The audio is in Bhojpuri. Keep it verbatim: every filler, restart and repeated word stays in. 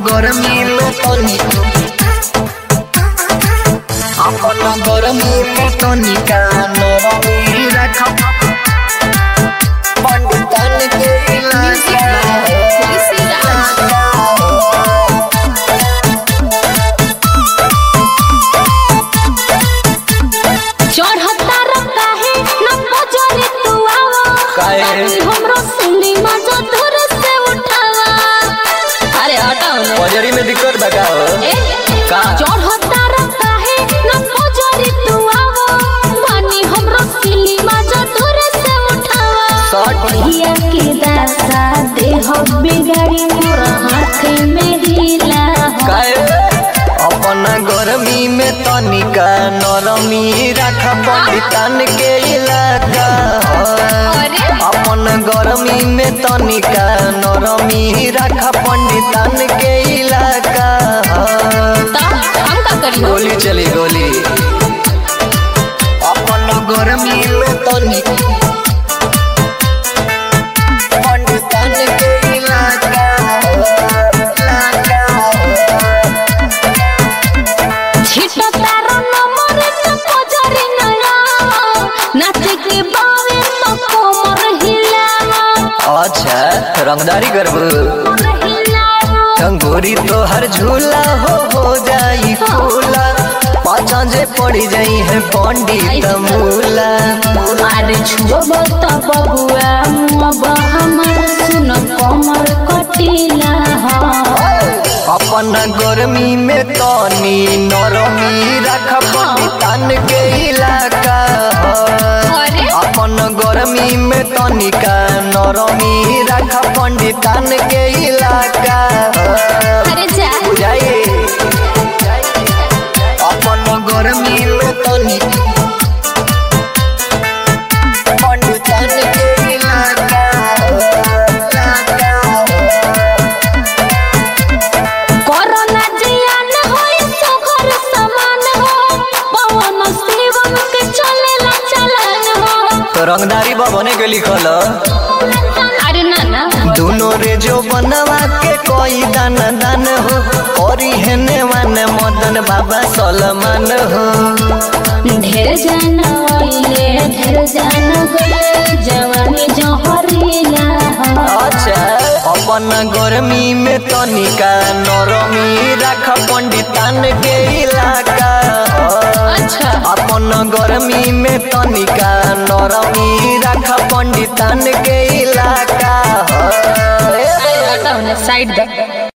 गरमी में तनी अपना गरमी में तनी का नरमी रख पंडितन के इलाका चढ़ता रहता है न बजरे तू आवा काहे हमरो सुनी मजा दूर से उठावा। अरे हटाओ ना बजरी में दिक्कत बका हो का चढ़ता रहता है न बजरे तू आवा पानी हमरो सुनी मजा दूर से उठावा। सटिया के दासा देह बिगाड़ी मोर हाथ में हिला काहे अपना गरमी में तनिका नरमी रख पंडितन के इलाका अपन गरमी में तनिका नरमी रख पंडितन के इलाका हम का करी गोली चली गोली अपन गरमी में तनिका पंडितन के इलाका अच्छा रंगदारी करबू अंगूरी तो हर झूला हो हो जाई फूला पाछा जे पड़ी जाई है पंडित मूला अरे छुब त बबुआ मुबा हमर सुन कमर कटिला अपन गरमी में तनी नरमी रख पंडितन के इलाका अपन गरमी में तनिका नरमी रख पंडितन के इलाका अरे जा बुझाइए अपन गरमी में तनिका पंडितन के इलाका कोरोना जियान होई तो घर समान हो पवन सेवन के चलेला चलन हो तो रंगदारी बने के लिखल अरे ना ना दोनों रे जो बनवा के कोई दान दान हो और हेने वन मदन बाबा सलमान हो ढेर जाना आइले ढेर जाना गए जवानी जहरीला अच्छा अपन गरमी में तनिका नरमी रख पंडितन के इलाका अच्छा अपन गरमी में तनिका नरमी रख पंडितन के इलाका साइड दे